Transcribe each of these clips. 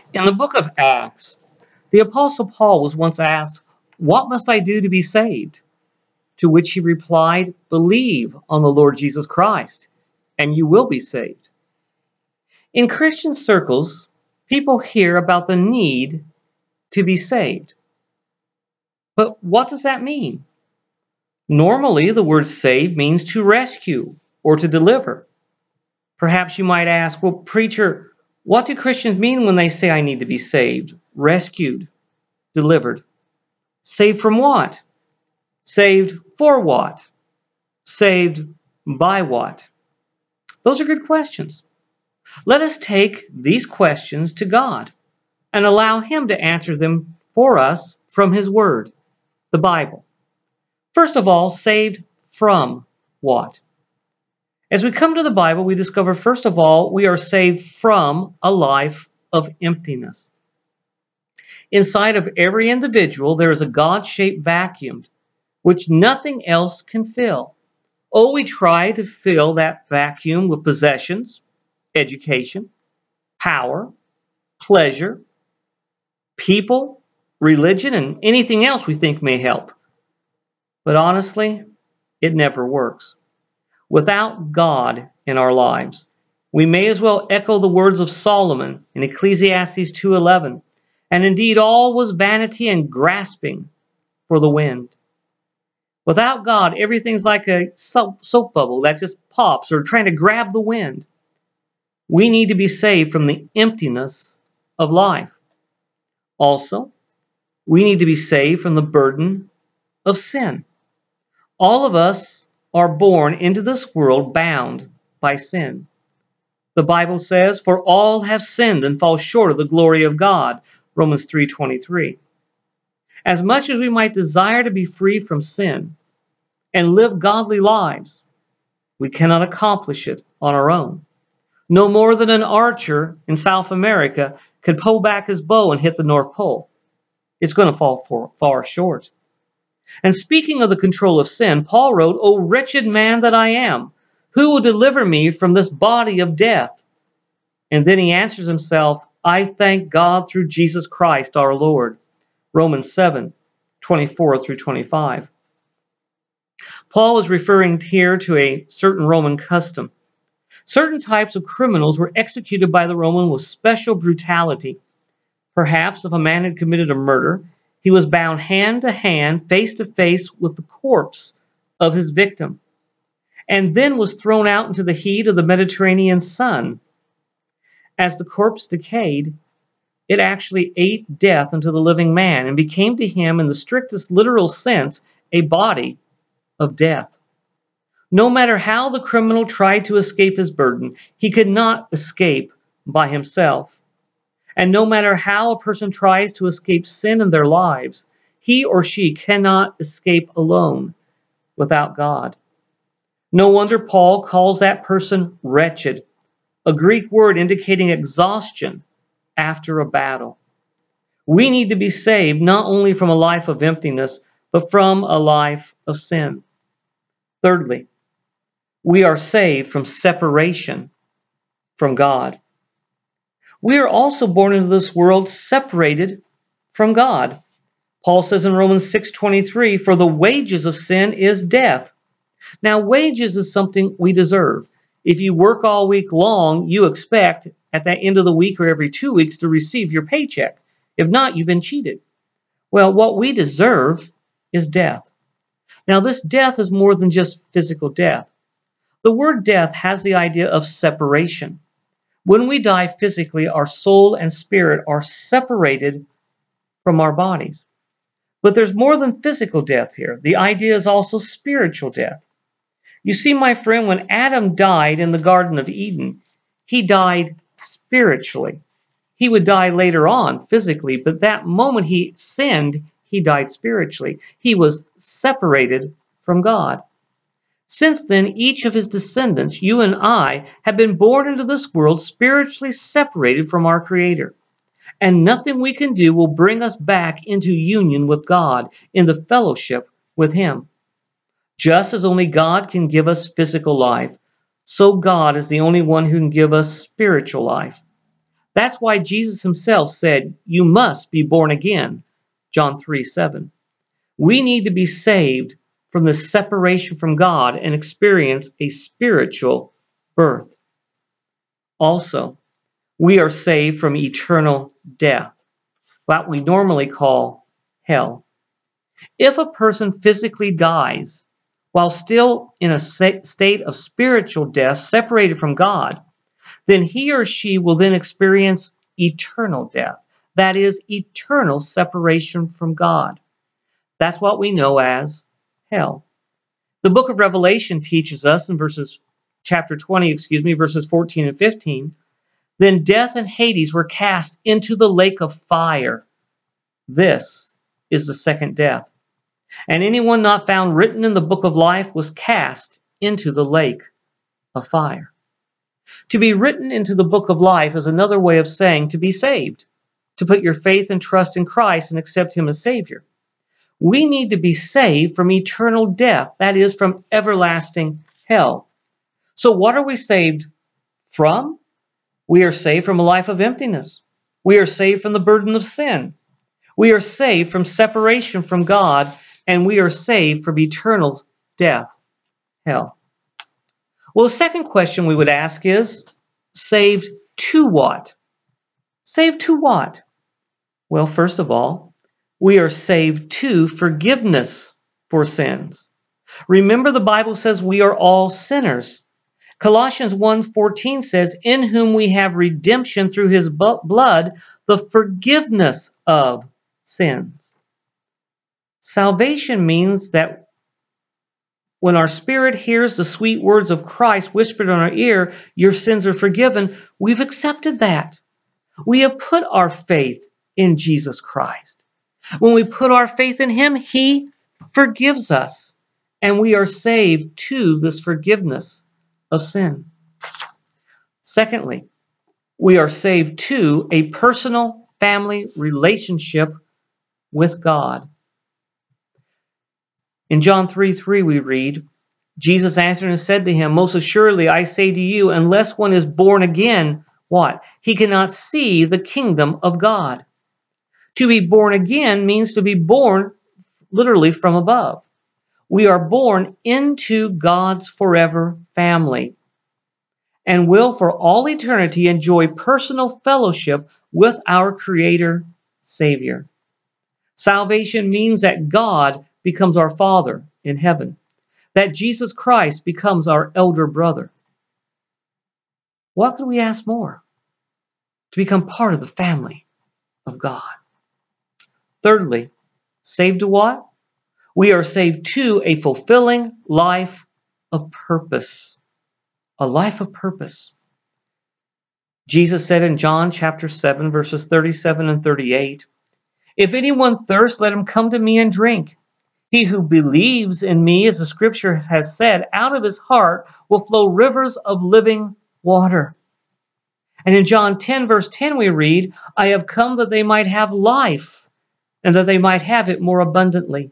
In the book of Acts, the Apostle Paul was once asked, "What must I do to be saved?" To which he replied, "Believe on the Lord Jesus Christ, and you will be saved." In Christian circles, people hear about the need to be saved. But what does that mean? Normally, the word save means to rescue or to deliver. Perhaps you might ask, well, preacher, what do Christians mean when they say I need to be saved, rescued, delivered? Saved from what? Saved for what? Saved by what? Those are good questions. Let us take these questions to God and allow Him to answer them for us from His Word, the Bible. First of all, saved from what? As we come to the Bible, we discover, first of all, we are saved from a life of emptiness. Inside of every individual, there is a God-shaped vacuum which nothing else can fill. Oh, we try to fill that vacuum with possessions, education, power, pleasure, people, religion, and anything else we think may help. But honestly, it never works. Without God in our lives, we may as well echo the words of Solomon in Ecclesiastes 2:11. And indeed, all was vanity and grasping for the wind. Without God, everything's like a soap bubble that just pops or trying to grab the wind. We need to be saved from the emptiness of life. Also, we need to be saved from the burden of sin. All of us are born into this world bound by sin. The Bible says, "For all have sinned and fall short of the glory of God," Romans 3:23. As much as we might desire to be free from sin and live godly lives, we cannot accomplish it on our own. No more than an archer in South America could pull back his bow and hit the North Pole. It's going to fall far short. And speaking of the control of sin, Paul wrote, "O wretched man that I am, who will deliver me from this body of death?" And then he answers himself, "I thank God through Jesus Christ our Lord." Romans 7:24 through 25. Paul is referring here to a certain Roman custom. Certain types of criminals were executed by the Roman with special brutality. Perhaps if a man had committed a murder, he was bound hand to hand, face to face with the corpse of his victim, and then was thrown out into the heat of the Mediterranean sun. As the corpse decayed, it actually ate death into the living man and became to him, in the strictest literal sense, a body of death. No matter how the criminal tried to escape his burden, he could not escape by himself. And no matter how a person tries to escape sin in their lives, he or she cannot escape alone without God. No wonder Paul calls that person wretched, a Greek word indicating exhaustion after a battle. We need to be saved not only from a life of emptiness, but from a life of sin. Thirdly, we are saved from separation from God. We are also born into this world separated from God. Paul says in Romans 6:23, "For the wages of sin is death." Now, wages is something we deserve. If you work all week long, you expect at the end of the week or every 2 weeks to receive your paycheck. If not, you've been cheated. Well, what we deserve is death. Now, this death is more than just physical death. The word death has the idea of separation. When we die physically, our soul and spirit are separated from our bodies. But there's more than physical death here. The idea is also spiritual death. You see, my friend, when Adam died in the Garden of Eden, he died spiritually. He would die later on physically, but that moment he sinned, he died spiritually. He was separated from God. Since then, each of his descendants, you and I, have been born into this world spiritually separated from our Creator. And nothing we can do will bring us back into union with God, into fellowship with Him. Just as only God can give us physical life, so God is the only one who can give us spiritual life. That's why Jesus himself said, "You must be born again." John 3:7. We need to be saved from the separation from God and experience a spiritual birth. Also, we are saved from eternal death, what we normally call hell. If a person physically dies while still in a state of spiritual death, separated from God, then he or she will then experience eternal death. That is, eternal separation from God. That's what we know as hell. The book of Revelation teaches us in chapter 20, verses 14 and 15, then death and Hades were cast into the lake of fire. This is the second death. And anyone not found written in the book of life was cast into the lake of fire. To be written into the book of life is another way of saying to be saved, to put your faith and trust in Christ and accept him as Savior. We need to be saved from eternal death, that is, from everlasting hell. So what are we saved from? We are saved from a life of emptiness. We are saved from the burden of sin. We are saved from separation from God, and we are saved from eternal death, hell. Well, the second question we would ask is, saved to what? Saved to what? Well, first of all, we are saved to forgiveness for sins. Remember, the Bible says we are all sinners. Colossians 1:14 says, in whom we have redemption through his blood, the forgiveness of sins. Salvation means that when our spirit hears the sweet words of Christ whispered in our ear, your sins are forgiven, we've accepted that. We have put our faith in Jesus Christ. When we put our faith in him, he forgives us, and we are saved to this forgiveness of sin. Secondly, we are saved to a personal family relationship with God. In John 3:3 we read, Jesus answered and said to him, most assuredly I say to you, unless one is born again, what? He cannot see the kingdom of God. To be born again means to be born literally from above. We are born into God's forever family and will for all eternity enjoy personal fellowship with our Creator Savior. Salvation means that God becomes our Father in heaven, that Jesus Christ becomes our elder brother. What could we ask more? To become part of the family of God. Thirdly, saved to what? We are saved to a fulfilling life of purpose. A life of purpose. Jesus said in John chapter 7, verses 37 and 38, if anyone thirsts, let him come to me and drink. He who believes in me, as the scripture has said, out of his heart will flow rivers of living water. And in John 10, verse 10, we read, I have come that they might have life, and that they might have it more abundantly.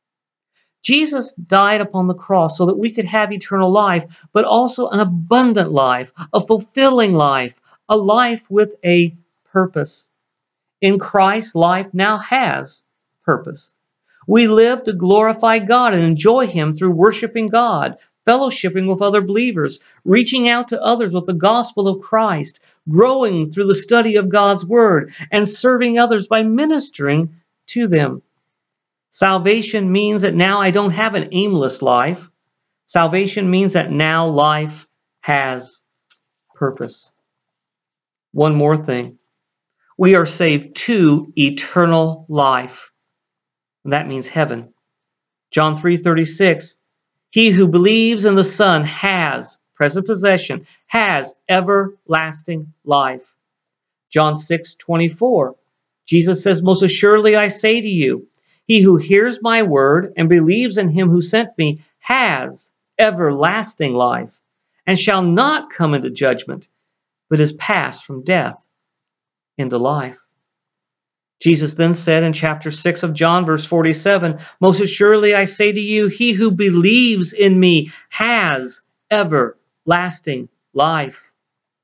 Jesus died upon the cross so that we could have eternal life, but also an abundant life, a fulfilling life, a life with a purpose. In Christ, life now has purpose. We live to glorify God and enjoy him through worshiping God, fellowshipping with other believers, reaching out to others with the gospel of Christ, growing through the study of God's word, and serving others by ministering to them. Salvation means that now I don't have an aimless life. Salvation means that now life has purpose. One more thing. We are saved to eternal life. And that means heaven. John 3:36, he who believes in the Son has, present possession, has everlasting life. John 6:24, Jesus says, most assuredly I say to you, he who hears my word and believes in him who sent me has everlasting life and shall not come into judgment, but is passed from death into life. Jesus then said in chapter 6 of John, verse 47, most assuredly I say to you, he who believes in me has everlasting life.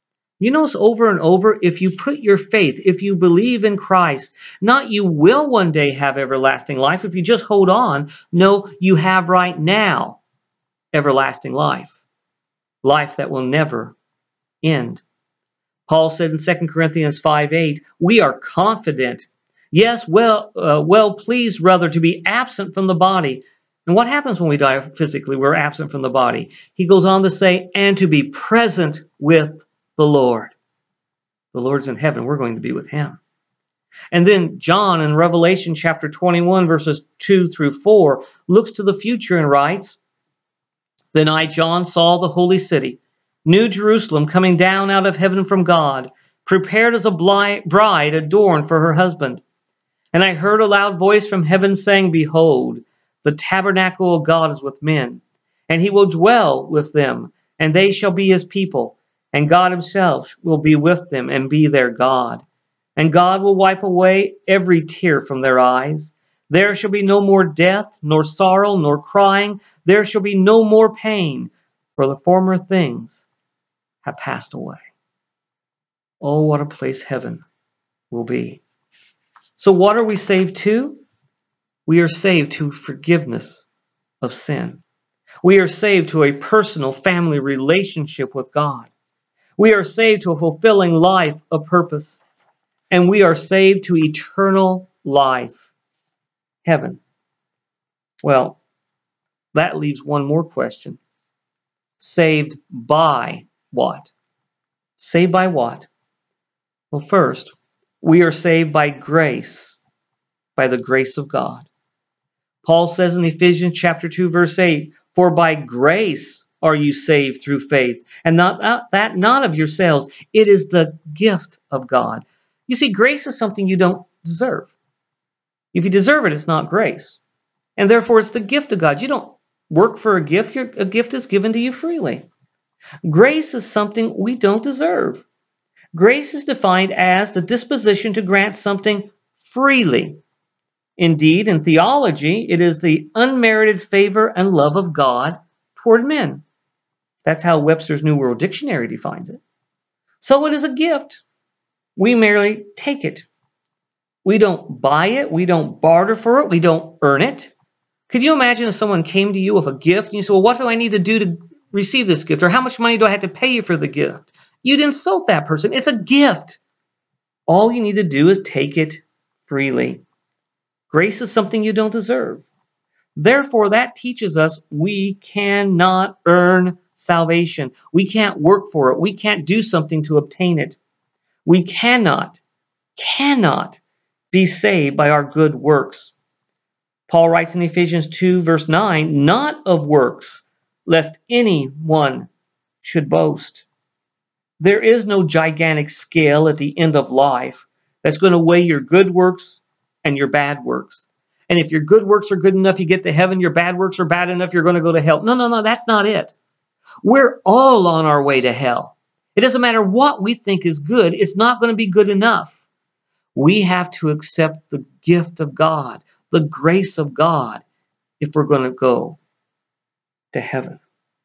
You notice over and over, if you put your faith, if you believe in Christ, not you will one day have everlasting life. If you just hold on, no, you have right now everlasting life, life that will never end. Paul said in 2 Corinthians 5:8, we are confident, yes, well pleased rather to be absent from the body. And what happens when we die physically? We're absent from the body. He goes on to say, and to be present with the Lord. The Lord's in heaven. We're going to be with him. And then John in Revelation chapter 21, verses 2 through 4, looks to the future and writes, then I, John, saw the holy city, New Jerusalem, coming down out of heaven from God, prepared as a bride adorned for her husband. And I heard a loud voice from heaven saying, behold, the tabernacle of God is with men, and he will dwell with them, and they shall be his people, and God himself will be with them and be their God. And God will wipe away every tear from their eyes. There shall be no more death, nor sorrow, nor crying. There shall be no more pain, for the former things have passed away. Oh, what a place heaven will be. So what are we saved to? We are saved to forgiveness of sin. We are saved to a personal family relationship with God. We are saved to a fulfilling life of purpose. And we are saved to eternal life, heaven. Well, that leaves one more question. Saved by what? Saved by what? Well, first, we are saved by grace, by the grace of God. Paul says in Ephesians chapter 2, verse 8, for by grace are you saved through faith, and not of yourselves. It is the gift of God. You see, grace is something you don't deserve. If you deserve it, it's not grace. And therefore, it's the gift of God. You don't work for a gift. A gift is given to you freely. Grace is something we don't deserve. Grace is defined as the disposition to grant something freely. Indeed, in theology, it is the unmerited favor and love of God toward men. That's how Webster's New World Dictionary defines it. So it is a gift. We merely take it. We don't buy it. We don't barter for it. We don't earn it. Could you imagine if someone came to you with a gift and you said, well, what do I need to do to receive this gift? Or how much money do I have to pay you for the gift? You'd insult that person. It's a gift. All you need to do is take it freely. Grace is something you don't deserve. Therefore, that teaches us we cannot earn salvation. We can't work for it. We can't do something to obtain it. We cannot be saved by our good works. Paul writes in Ephesians 2, verse 9, not of works, lest anyone should boast. There is no gigantic scale at the end of life that's going to weigh your good works and your bad works. And if your good works are good enough, you get to heaven. Your bad works are bad enough, you're going to go to hell. No, that's not it. We're all on our way to hell. It doesn't matter what we think is good. It's not going to be good enough. We have to accept the gift of God, the grace of God, if we're going to go to heaven.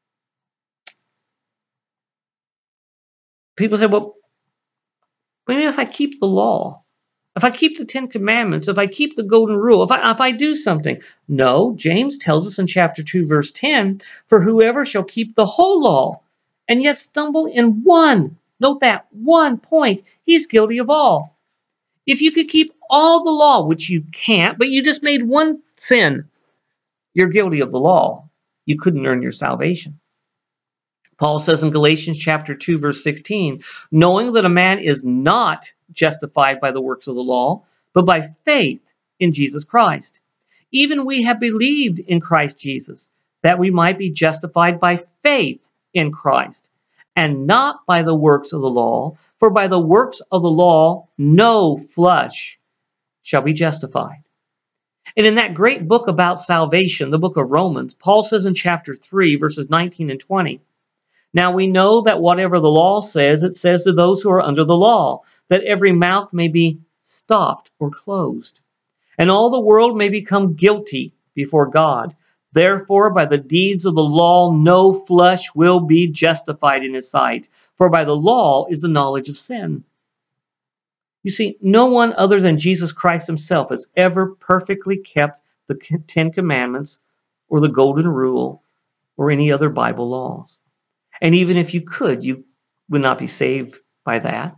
People say, well, maybe if I keep the law, if I keep the 10 Commandments, if I keep the golden rule, if I do something. No, James tells us in chapter 2, verse 10, for whoever shall keep the whole law and yet stumble in one, note that, one point, he's guilty of all. If you could keep all the law, which you can't, but you just made one sin, you're guilty of the law. You couldn't earn your salvation. Paul says in Galatians chapter 2, verse 16, knowing that a man is not justified by the works of the law, but by faith in Jesus Christ. Even we have believed in Christ Jesus, that we might be justified by faith in Christ, and not by the works of the law, for by the works of the law no flesh shall be justified. And in that great book about salvation, the book of Romans, Paul says in chapter 3, verses 19 and 20, now we know that whatever the law says, it says to those who are under the law, that every mouth may be stopped or closed, and all the world may become guilty before God. Therefore, by the deeds of the law, no flesh will be justified in his sight. For by the law is the knowledge of sin. You see, no one other than Jesus Christ himself has ever perfectly kept the Ten Commandments or the Golden Rule or any other Bible laws. And even if you could, you would not be saved by that.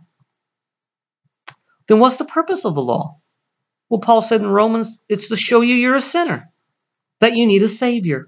Then what's the purpose of the law? Well, Paul said in Romans, it's to show you you're a sinner, that you need a Savior.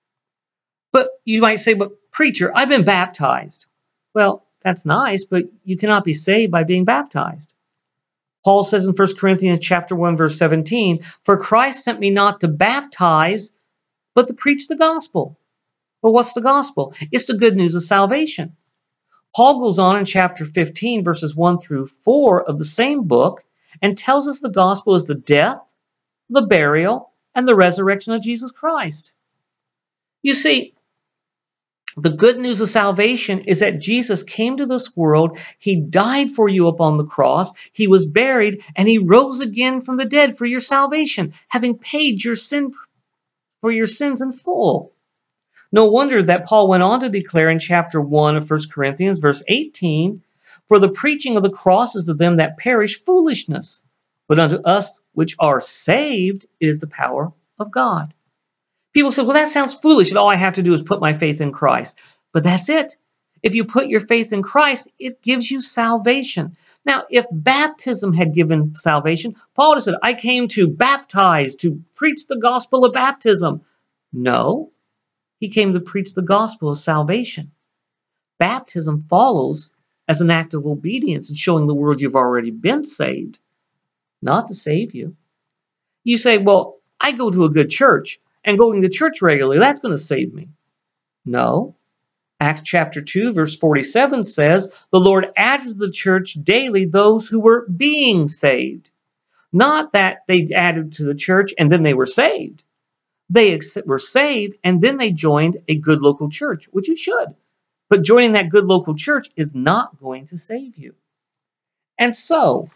But you might say, but preacher, I've been baptized. Well, that's nice, but you cannot be saved by being baptized. Paul says in 1 Corinthians chapter 1, verse 17, for Christ sent me not to baptize, but to preach the gospel. Well, what's the gospel? It's the good news of salvation. Paul goes on in chapter 15, verses 1 through 4 of the same book, and tells us the gospel is the death, the burial, and the resurrection of Jesus Christ. You see, the good news of salvation is that Jesus came to this world, he died for you upon the cross, he was buried, and he rose again from the dead for your salvation, having paid your sin for your sins in full. No wonder that Paul went on to declare in chapter 1 of 1 Corinthians, verse 18, for the preaching of the cross is to them that perish foolishness, but unto us which are saved is the power of God. People say, well, that sounds foolish, and all I have to do is put my faith in Christ. But that's it. If you put your faith in Christ, it gives you salvation. Now, if baptism had given salvation, Paul would have said, I came to baptize, to preach the gospel of baptism. No, he came to preach the gospel of salvation. Baptism follows as an act of obedience and showing the world you've already been saved, not to save you. You say, well, I go to a good church, and going to church regularly, that's going to save me. No. Acts chapter 2, verse 47 says, the Lord added to the church daily those who were being saved. Not that they added to the church and then they were saved. They were saved and then they joined a good local church, which you should. But joining that good local church is not going to save you. And so,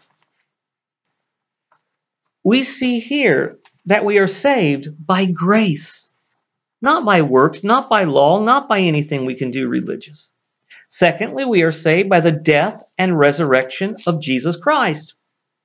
we see here that we are saved by grace. Not by works, not by law, not by anything we can do religious. Secondly, we are saved by the death and resurrection of Jesus Christ.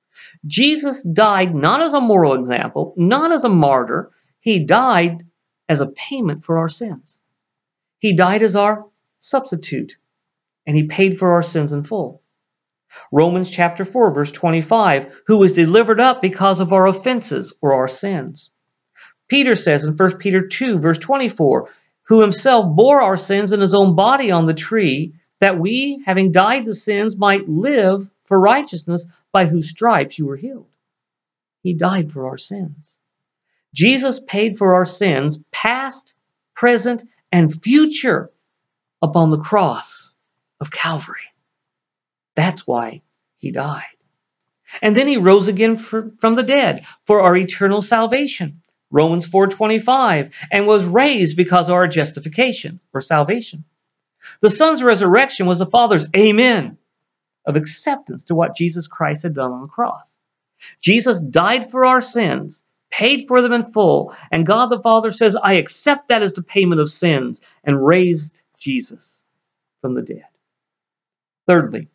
Jesus died not as a moral example, not as a martyr. He died as a payment for our sins. He died as our substitute, and he paid for our sins in full. Romans chapter 4, verse 25, who was delivered up because of our offenses or our sins. Peter says in 1 Peter 2, verse 24, who himself bore our sins in his own body on the tree, that we, having died to sins, might live for righteousness, by whose stripes you were healed. He died for our sins. Jesus paid for our sins, past, present, and future, upon the cross of Calvary. That's why he died. And then he rose again from the dead for our eternal salvation. Romans 4:25, and was raised because of our justification or salvation. The Son's resurrection was the Father's amen of acceptance to what Jesus Christ had done on the cross. Jesus died for our sins, paid for them in full, and God the Father says, I accept that as the payment of sins, and raised Jesus from the dead. Thirdly,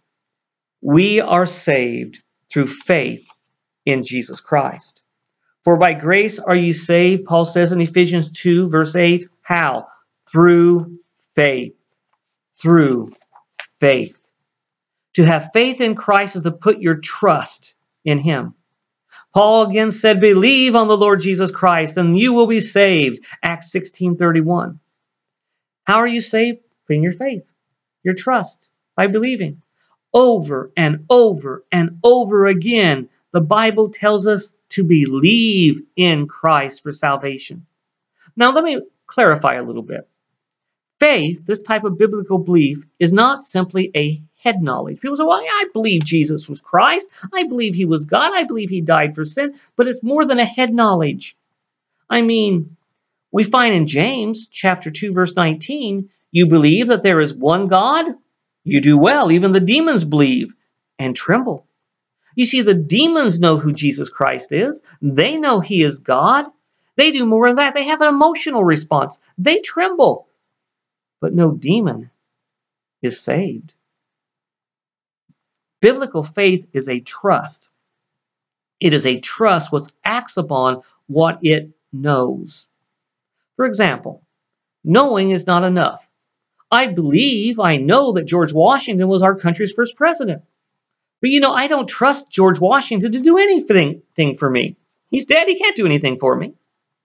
we are saved through faith in Jesus Christ. For by grace are you saved, Paul says in Ephesians 2, verse 8. How? Through faith. Through faith. To have faith in Christ is to put your trust in him. Paul again said, believe on the Lord Jesus Christ and you will be saved. Acts 16:31. How are you saved? Putting your faith, your trust, by believing. Over and over and over again, the Bible tells us to believe in Christ for salvation. Now, let me clarify a little bit. Faith, this type of biblical belief, is not simply a head knowledge. People say, well, yeah, I believe Jesus was Christ. I believe he was God. I believe he died for sin. But it's more than a head knowledge. I mean, we find in James chapter 2, verse 19, you believe that there is one God? You do well. Even the demons believe and tremble. You see, the demons know who Jesus Christ is. They know he is God. They do more than that. They have an emotional response. They tremble. But no demon is saved. Biblical faith is a trust. It is a trust which acts upon what it knows. For example, knowing is not enough. I know that George Washington was our country's first president. But I don't trust George Washington to do anything for me. He's dead. He can't do anything for me.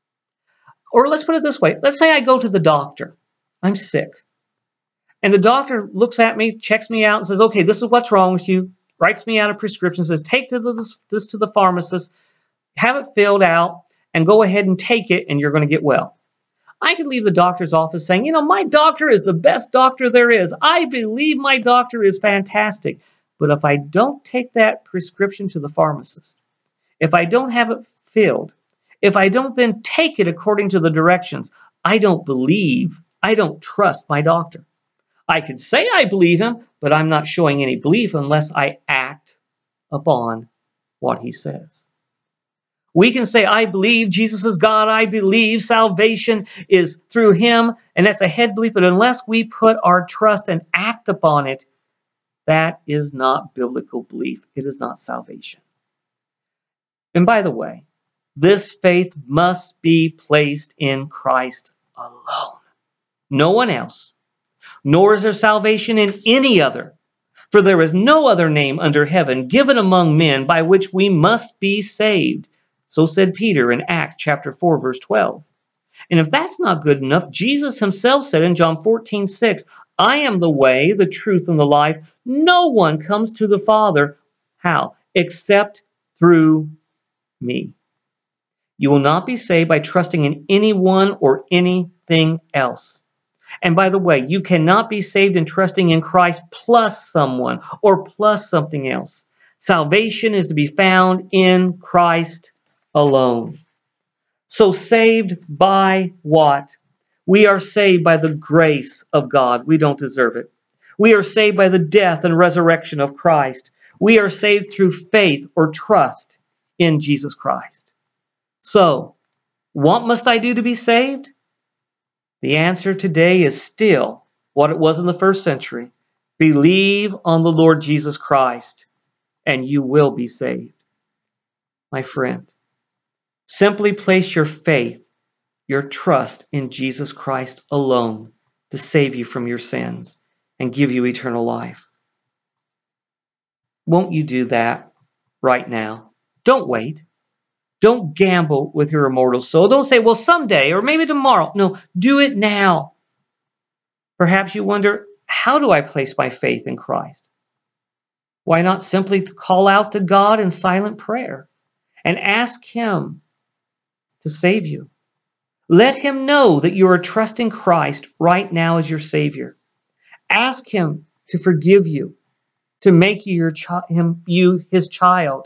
Or let's put it this way. Let's say I go to the doctor. I'm sick. And the doctor looks at me, checks me out, and says, okay, this is what's wrong with you. Writes me out a prescription, says, take this to the pharmacist, have it filled out, and go ahead and take it, and you're going to get well. I could leave the doctor's office saying, my doctor is the best doctor there is. I believe my doctor is fantastic. But if I don't take that prescription to the pharmacist, if I don't have it filled, if I don't then take it according to the directions, I don't trust my doctor. I could say I believe him, but I'm not showing any belief unless I act upon what he says. We can say, I believe Jesus is God. I believe salvation is through him. And that's a head belief. But unless we put our trust and act upon it, that is not biblical belief. It is not salvation. And by the way, this faith must be placed in Christ alone. No one else. Nor is there salvation in any other. For there is no other name under heaven given among men by which we must be saved. So said Peter in Acts chapter 4, verse 12. And if that's not good enough, Jesus himself said in John 14:6, I am the way, the truth, and the life. No one comes to the Father. How? Except through me. You will not be saved by trusting in anyone or anything else. And by the way, you cannot be saved in trusting in Christ plus someone or plus something else. Salvation is to be found in Christ alone. So saved by what? We are saved by the grace of God. We don't deserve it. We are saved by the death and resurrection of Christ. We are saved through faith or trust in Jesus Christ. So, what must I do to be saved? The answer today is still what it was in the first century. Believe on the Lord Jesus Christ, and you will be saved. My friend, simply place your faith, your trust in Jesus Christ alone to save you from your sins and give you eternal life. Won't you do that right now? Don't wait. Don't gamble with your immortal soul. Don't say, well, someday or maybe tomorrow. No, do it now. Perhaps you wonder, how do I place my faith in Christ? Why not simply call out to God in silent prayer and ask him to save you? Let him know that you are trusting Christ right now as your Savior. Ask him to forgive you, to make you his child.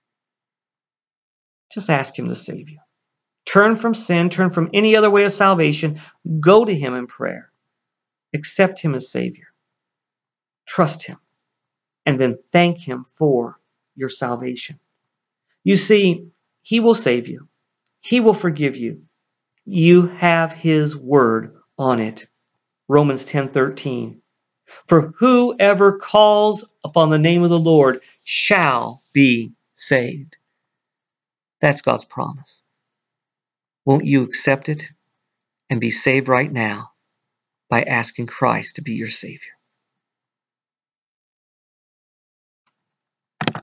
Just ask him to save you. Turn from sin, turn from any other way of salvation. Go to him in prayer. Accept him as Savior. Trust him. And then thank him for your salvation. You see, he will save you. He will forgive you. You have his word on it. Romans 10:13. For whoever calls upon the name of the Lord shall be saved. That's God's promise. Won't you accept it and be saved right now by asking Christ to be your Savior?